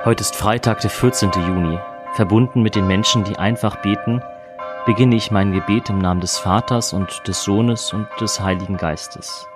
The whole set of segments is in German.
Heute ist Freitag, der 14. Juni. Verbunden mit den Menschen, die einfach beten, beginne ich mein Gebet im Namen des Vaters und des Sohnes und des Heiligen Geistes.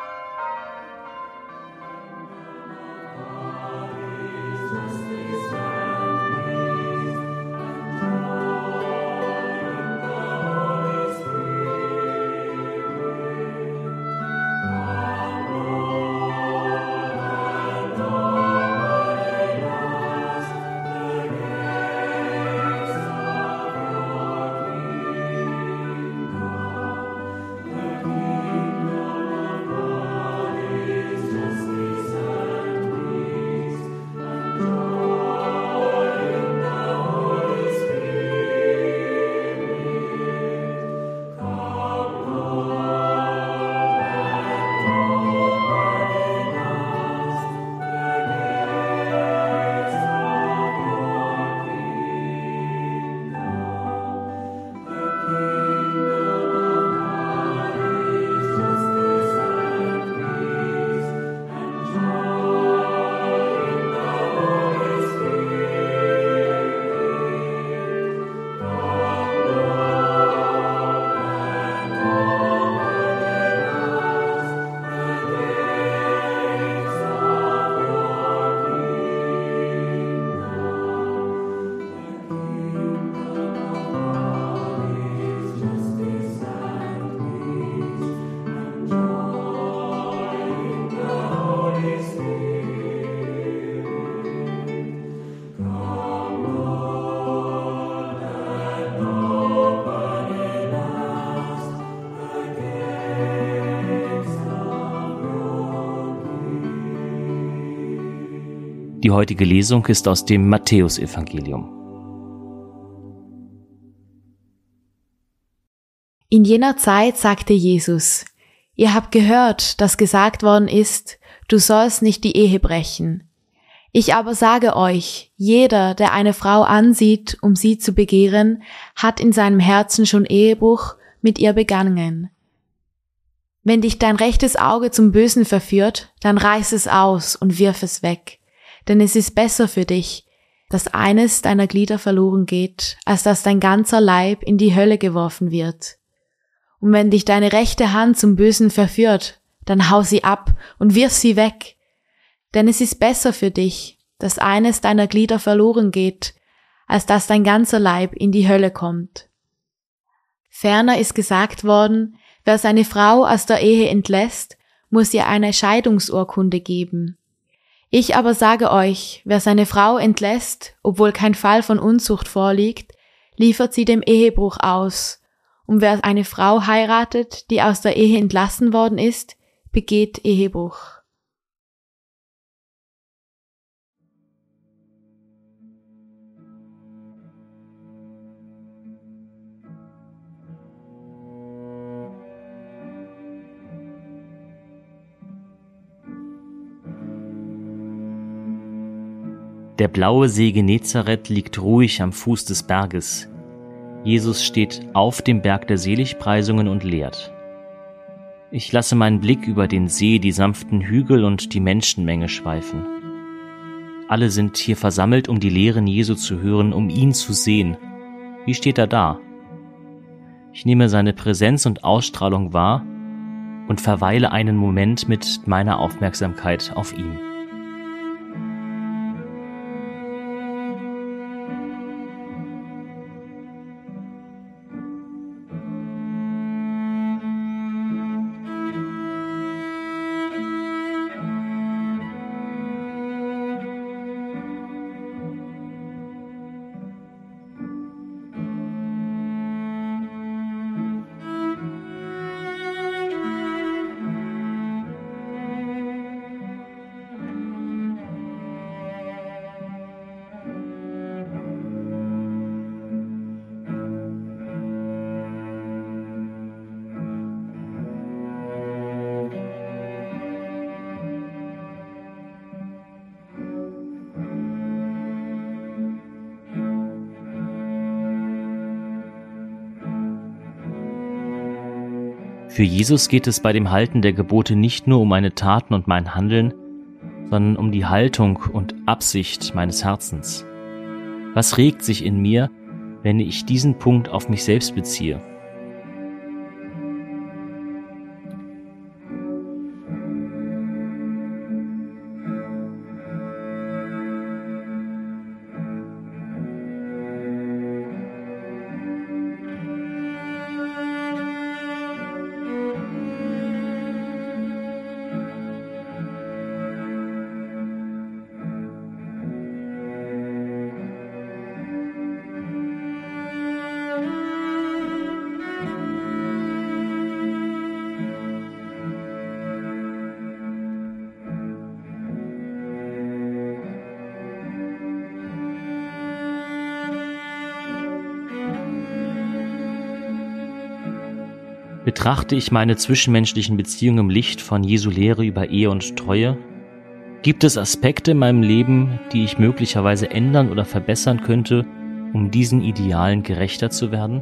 Die heutige Lesung ist aus dem Matthäusevangelium. In jener Zeit sagte Jesus: Ihr habt gehört, dass gesagt worden ist, du sollst nicht die Ehe brechen. Ich aber sage euch, jeder, der eine Frau ansieht, um sie zu begehren, hat in seinem Herzen schon Ehebruch mit ihr begangen. Wenn dich dein rechtes Auge zum Bösen verführt, dann reiß es aus und wirf es weg. Denn es ist besser für dich, dass eines deiner Glieder verloren geht, als dass dein ganzer Leib in die Hölle geworfen wird. Und wenn dich deine rechte Hand zum Bösen verführt, dann hau sie ab und wirf sie weg. Denn es ist besser für dich, dass eines deiner Glieder verloren geht, als dass dein ganzer Leib in die Hölle kommt. Ferner ist gesagt worden, wer seine Frau aus der Ehe entlässt, muss ihr eine Scheidungsurkunde geben. Ich aber sage euch, wer seine Frau entlässt, obwohl kein Fall von Unzucht vorliegt, liefert sie dem Ehebruch aus. Und wer eine Frau heiratet, die aus der Ehe entlassen worden ist, begeht Ehebruch. Der blaue See Genezareth liegt ruhig am Fuß des Berges. Jesus steht auf dem Berg der Seligpreisungen und lehrt. Ich lasse meinen Blick über den See, die sanften Hügel und die Menschenmenge schweifen. Alle sind hier versammelt, um die Lehren Jesu zu hören, um ihn zu sehen. Wie steht er da? Ich nehme seine Präsenz und Ausstrahlung wahr und verweile einen Moment mit meiner Aufmerksamkeit auf ihn. Für Jesus geht es bei dem Halten der Gebote nicht nur um meine Taten und mein Handeln, sondern um die Haltung und Absicht meines Herzens. Was regt sich in mir, wenn ich diesen Punkt auf mich selbst beziehe? Betrachte ich meine zwischenmenschlichen Beziehungen im Licht von Jesu Lehre über Ehe und Treue? Gibt es Aspekte in meinem Leben, die ich möglicherweise ändern oder verbessern könnte, um diesen Idealen gerechter zu werden?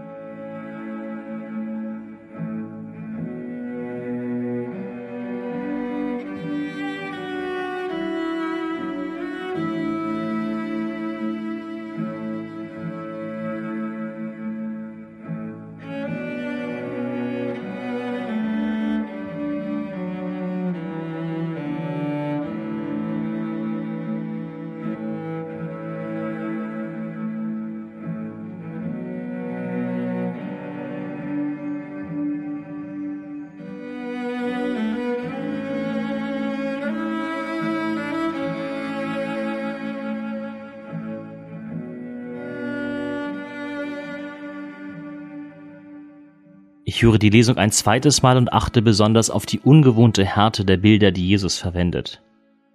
Ich höre die Lesung ein zweites Mal und achte besonders auf die ungewohnte Härte der Bilder, die Jesus verwendet.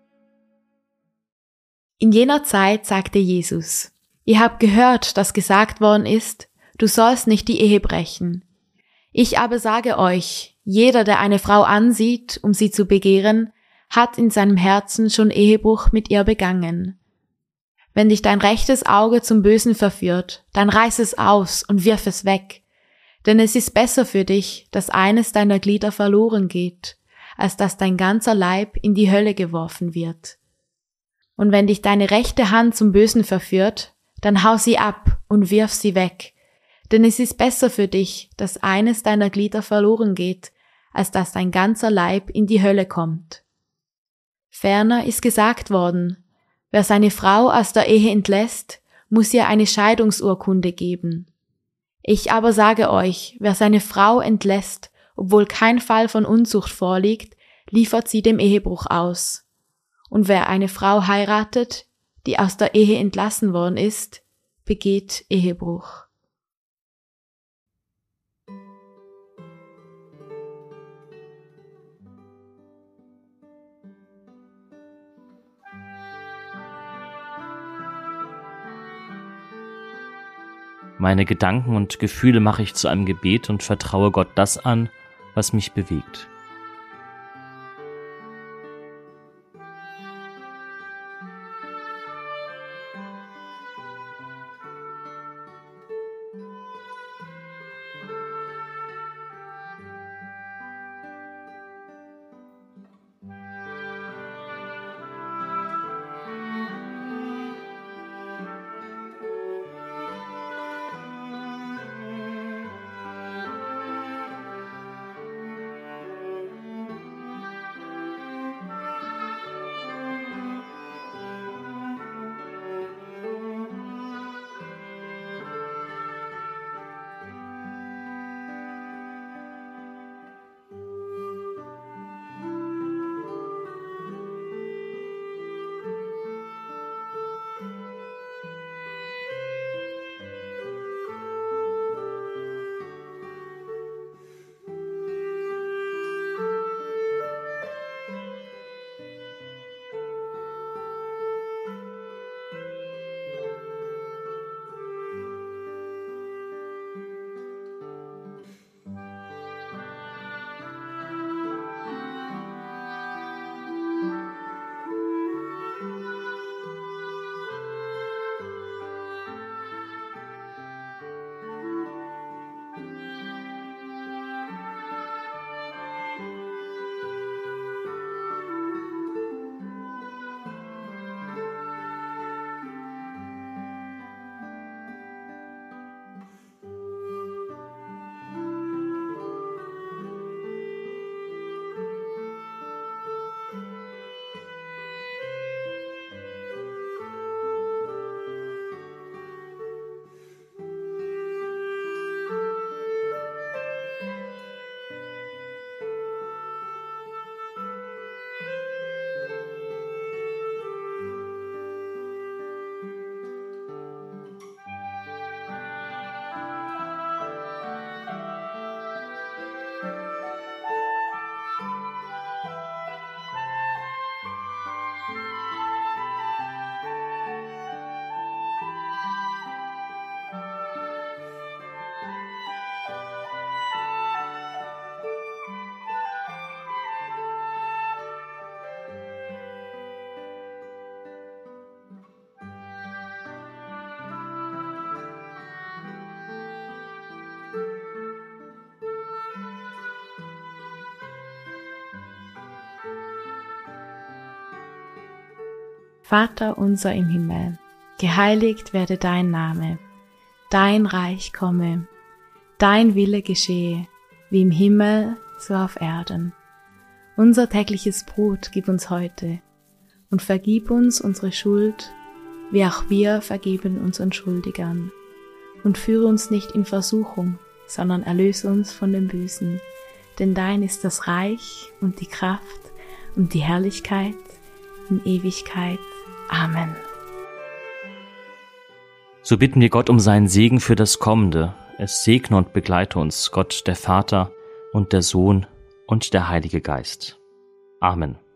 In jener Zeit sagte Jesus: Ihr habt gehört, dass gesagt worden ist, du sollst nicht die Ehe brechen. Ich aber sage euch, jeder, der eine Frau ansieht, um sie zu begehren, hat in seinem Herzen schon Ehebruch mit ihr begangen. Wenn dich dein rechtes Auge zum Bösen verführt, dann reiß es aus und wirf es weg. Denn es ist besser für dich, dass eines deiner Glieder verloren geht, als dass dein ganzer Leib in die Hölle geworfen wird. Und wenn dich deine rechte Hand zum Bösen verführt, dann hau sie ab und wirf sie weg. Denn es ist besser für dich, dass eines deiner Glieder verloren geht, als dass dein ganzer Leib in die Hölle kommt. Ferner ist gesagt worden, wer seine Frau aus der Ehe entlässt, muss ihr eine Scheidungsurkunde geben. Ich aber sage euch, wer seine Frau entlässt, obwohl kein Fall von Unzucht vorliegt, liefert sie dem Ehebruch aus. Und wer eine Frau heiratet, die aus der Ehe entlassen worden ist, begeht Ehebruch. Meine Gedanken und Gefühle mache ich zu einem Gebet und vertraue Gott das an, was mich bewegt. Vater unser im Himmel, geheiligt werde dein Name, dein Reich komme, dein Wille geschehe, wie im Himmel, so auf Erden. Unser tägliches Brot gib uns heute und vergib uns unsere Schuld, wie auch wir vergeben unseren Schuldigern. Und führe uns nicht in Versuchung, sondern erlöse uns von dem Bösen. Denn dein ist das Reich und die Kraft und die Herrlichkeit in Ewigkeit. Amen. So bitten wir Gott um seinen Segen für das Kommende. Es segne und begleite uns Gott, der Vater und der Sohn und der Heilige Geist. Amen.